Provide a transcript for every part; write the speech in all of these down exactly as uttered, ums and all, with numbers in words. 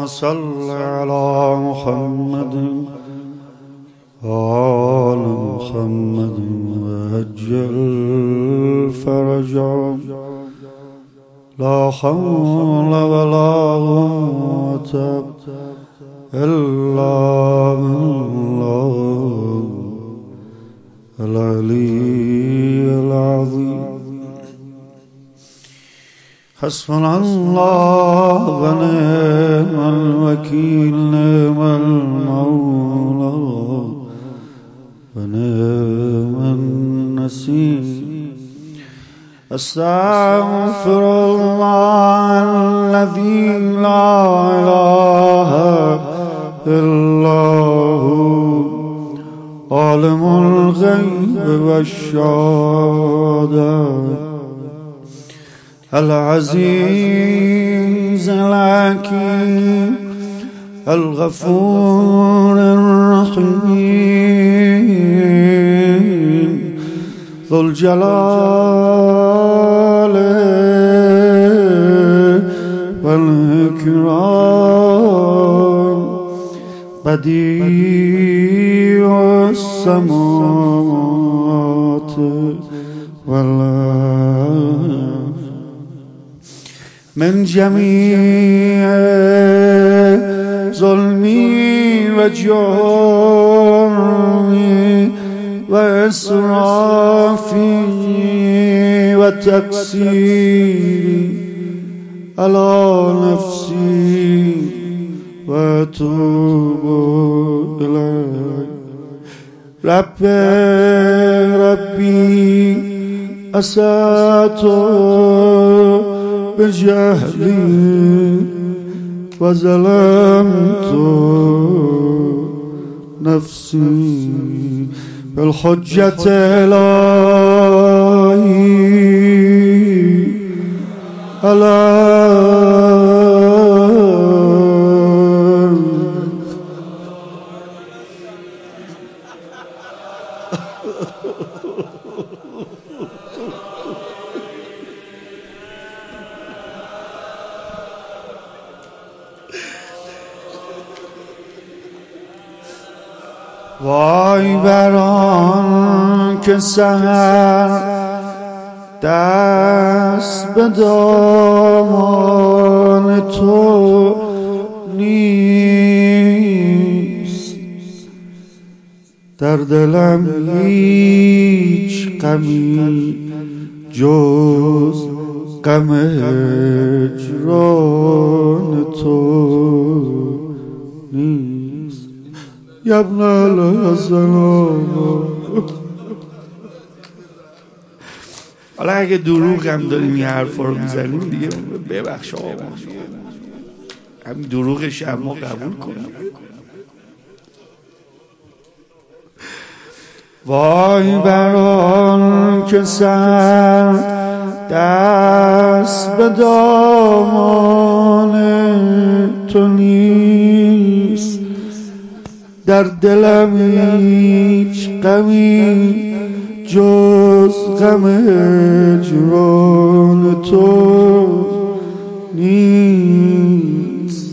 صل على محمد آل محمد وعجل فرجهم لا حول ولا قوة إلا بالله العلي العظيم. حسبنا الله ونعم الوكيل نعم المولى ونعم النصير. أستغفر الله الذي لا إله إلا هو عالم الغيب والشهادة العزيز الحكيم الغفور الرحيم ذو الجلال والإكرام بديع السماوات والأرض من جميع ظلمي وجرمي وإسرافي وتقصيري على نفسي وأتوب إليك. رب ربي أسأت بجهلي وظلمت نفسي بالحجة إلهي على وای بران که سحر دست به دامان تو نیست، در دلم هیچ غمی جز غم هجران تو نیست. یا ابن الحسن. حالا اگه دروغ هم داریم این حرفا رو میزنیم دیگه ببخش آقا، همین دروغش هم ما قبول کنیم. وای بران که سر دست به دامان تو نیست، در دلم هیچ غمی جز غم هجران تو نیست.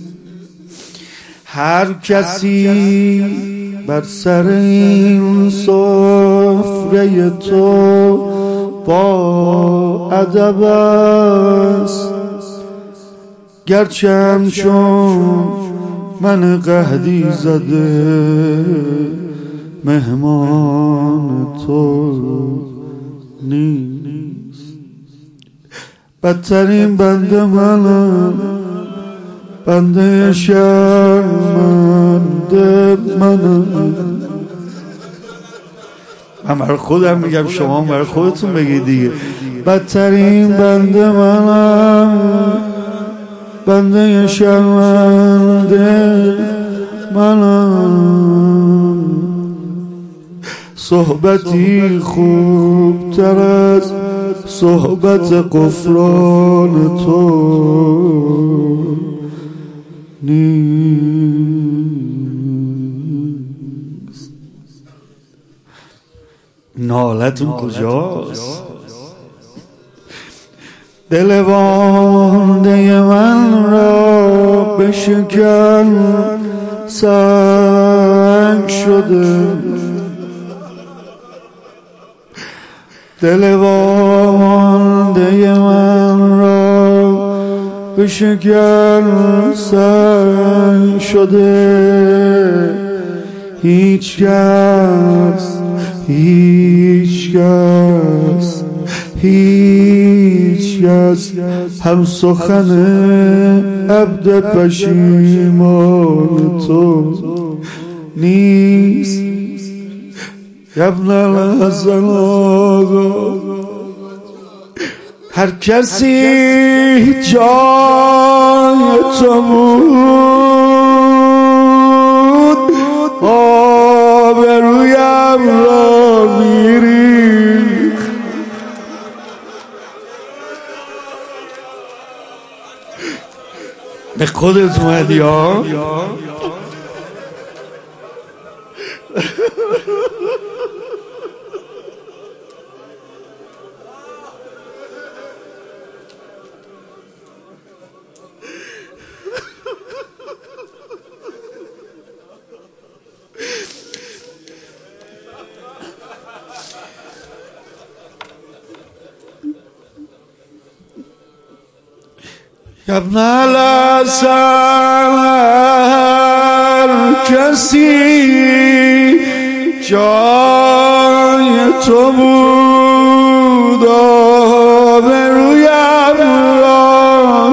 هر کسی بر سر این سفره تو با ادب است، گرچه همچون من قحطی زده مهمان تو نیست. بدترین بنده منم، بنده شرمنده منم. من برای خودم میگم، شما برای خودتون بگید دیگه. بدترین بنده منم، بنده شرمنده منم. صحبتی خوبتر از صحبت غفران تو نیست. نالتون کجاست؟ دل وانده من را بشکن سنگ شده، دل وامانده من را بشکن سنگ شده. هیچ کس هیچ کس هیچ کس هم سخن عبد پشیمان تو نیست. ابن الحسن آقا، هر کسی جای تو بود آبرویم را میری. به خودت اومدی ها؟ ابن الحسن، هر کسی جای تو بود آبرویم را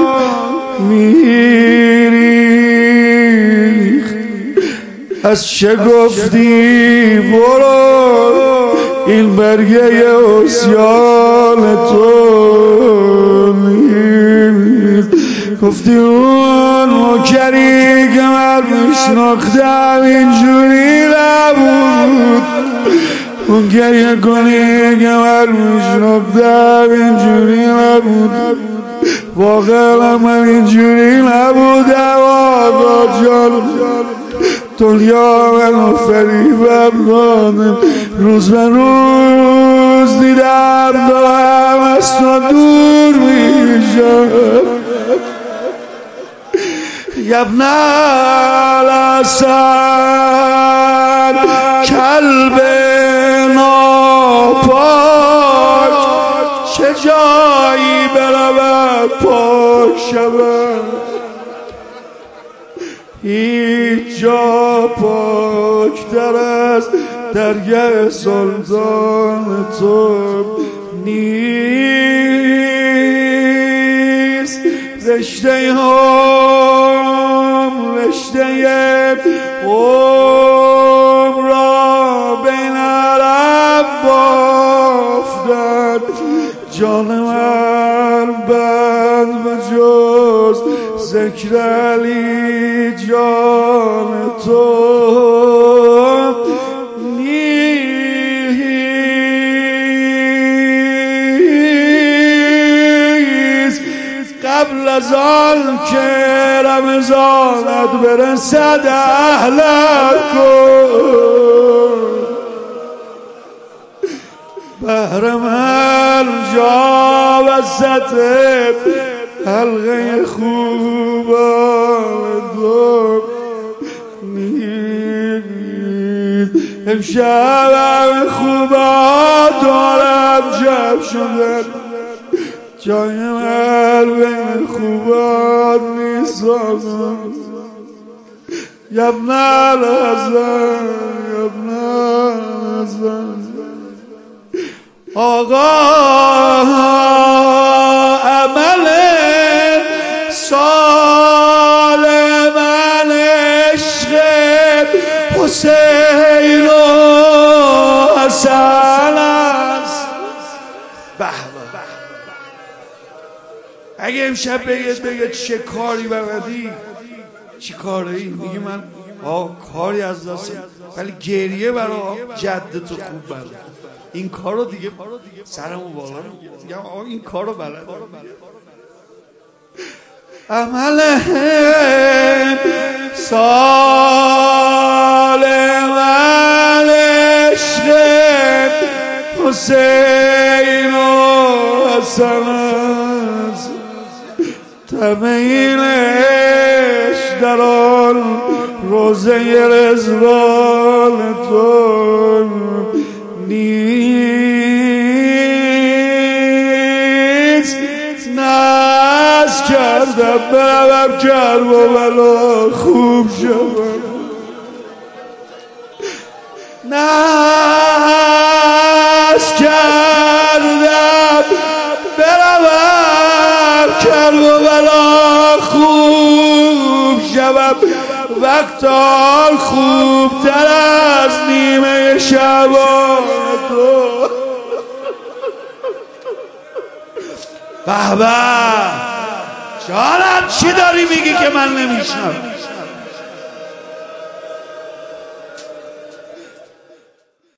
میریخت. از چه گفتی برو، این برگه عصیان تو نیست. گفتی اون مکری که من میشناختم اینجوری نبود، اون گریه کنی که من میشناختم اینجوری نبود. واقعا من اینجوری نبودم آقا جان. دنیا منو فریبم دادم، روز به روز دیدم دارم از تو دور میشم. ابن الحسن، کلب ناپاک چه جایی برود پاک شود. هیچ جا پاکتر از درگه سلطان تو نیست. رشته هم رشته عمر را بین عرب بافتن. جان من بند به جز ذکر علی جان تو نیست. قبل از آن که رمضانت برسد اهلا کن، بهر من جا وسط حلقه خوبان تو نیست. امشب خوبان دارم جمع شدن، جای من بین خوبان نیست. ابن الحسن، ابن الحسن آقا، عمل سال من عشق حسین و حسن است. به به، اگه امشب بگید بگید چه کاری بردی، چی کاری؟ میگه من آه کاری از دست، ولی گریه برای جد تو خوب بلد. این کارو دیگه سرمو بالا میگم آه این کارو بلد. عمل سال من عشق حسین و حسن است. تمین عشق در آن روزه رضوان تو نیست. ناز کردم بروم کربلا خوب شدم، ناز کردم بروم کربلا خوب شدم. وقتا خوبتر از نیمه شبان تو. به به جانم چی داری میگی که من نمیشنم؟